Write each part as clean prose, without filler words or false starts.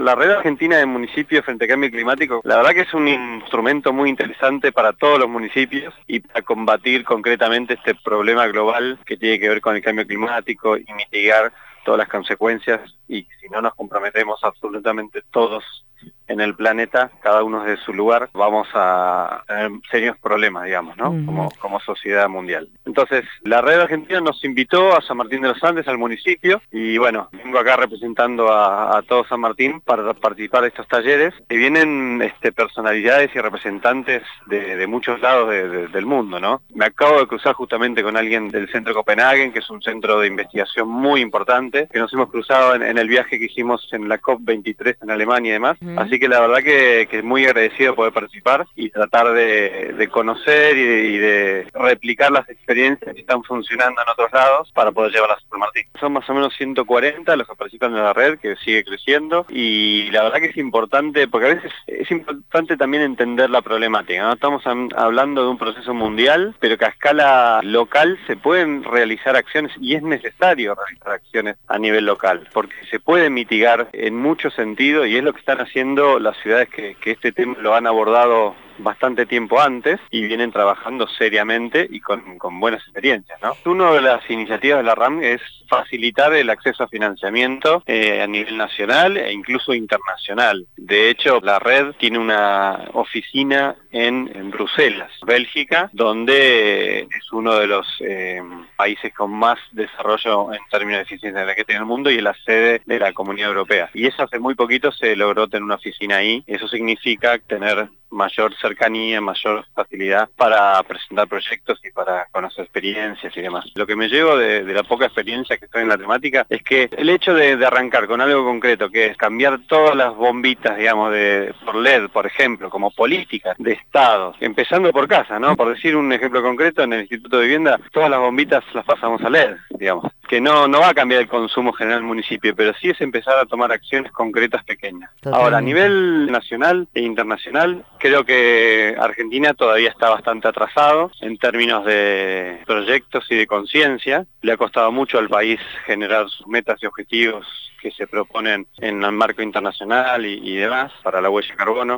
La Red Argentina de Municipios frente al Cambio Climático, la verdad que es un instrumento muy interesante para todos los municipios y para combatir concretamente este problema global que tiene que ver con el cambio climático y mitigar todas las consecuencias, y si no nos comprometemos absolutamente todos en el planeta, cada uno desde su lugar, vamos a tener serios problemas, digamos, ¿no? Como sociedad mundial. Entonces, la Red Argentina nos invitó a San Martín de los Andes, al municipio, y bueno, vengo acá representando a todo San Martín para participar de estos talleres, que vienen personalidades y representantes de muchos lados del mundo, ¿no? Me acabo de cruzar justamente con alguien del Centro Copenhagen, que es un centro de investigación muy importante, que nos hemos cruzado en el viaje que hicimos en la COP23 en Alemania y demás. Así que la verdad que muy agradecido de poder participar y tratar de conocer y de replicar las experiencias que están funcionando en otros lados para poder llevarlas a San Martín. Son más o menos 140 los que participan de la red, que sigue creciendo, y la verdad que es importante, porque a veces es importante también entender la problemática, ¿no? Estamos hablando de un proceso mundial, pero que a escala local se pueden realizar acciones, y es necesario realizar acciones a nivel local, porque se puede mitigar en muchos sentidos, y es lo que están haciendo las ciudades que este tema lo han abordado bastante tiempo antes y vienen trabajando seriamente y con buenas experiencias, ¿no? Una de las iniciativas de la RAM es facilitar el acceso a financiamiento a nivel nacional e incluso internacional. De hecho, la red tiene una oficina en Bruselas, Bélgica, donde es uno de los países con más desarrollo en términos de eficiencia energética en el mundo y es la sede de la Comunidad Europea. Y eso hace muy poquito se logró tener una oficina ahí. Eso significa tener mayor cercanía, mayor facilidad para presentar proyectos y para conocer experiencias y demás. Lo que me llevo de la poca experiencia que estoy en la temática es que el hecho de arrancar con algo concreto, que es cambiar todas las bombitas, digamos, por LED, por ejemplo, como políticas de Estado, empezando por casa, ¿no? Por decir un ejemplo concreto, en el Instituto de Vivienda, todas las bombitas las pasamos a LED, digamos, que no va a cambiar el consumo general del municipio, pero sí es empezar a tomar acciones concretas pequeñas. Totalmente. Ahora, a nivel nacional e internacional, creo que Argentina todavía está bastante atrasado en términos de proyectos y de conciencia. Le ha costado mucho al país generar sus metas y objetivos que se proponen en el marco internacional y demás para la huella de carbono.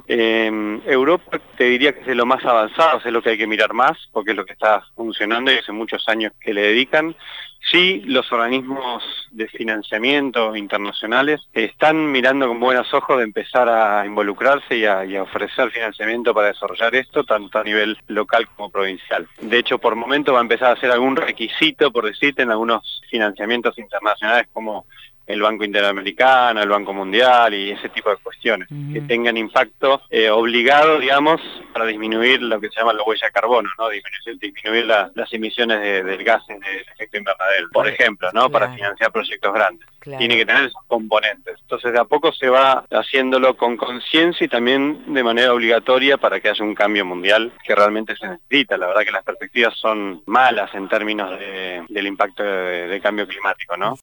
Europa te diría que es de lo más avanzado, es lo que hay que mirar más, porque es lo que está funcionando y hace muchos años que le dedican. Sí, los organismos de financiamiento internacionales están mirando con buenos ojos de empezar a involucrarse y a ofrecer financiamiento para desarrollar esto, tanto a nivel local como provincial. De hecho, por momento va a empezar a hacer algún requisito, por decirte, en algunos financiamientos internacionales como el Banco Interamericano, el Banco Mundial y ese tipo de cuestiones, que tengan impacto obligado, digamos, para disminuir lo que se llama la huella de carbono, ¿no? Disminuir las emisiones del gas de efecto invernadero, por ejemplo, ¿no? Claro. Para financiar proyectos grandes. Claro. Tiene que tener esos componentes. Entonces, de a poco se va haciéndolo con conciencia y también de manera obligatoria para que haya un cambio mundial que realmente se necesita. La verdad que las perspectivas son malas en términos del impacto de cambio climático, ¿no?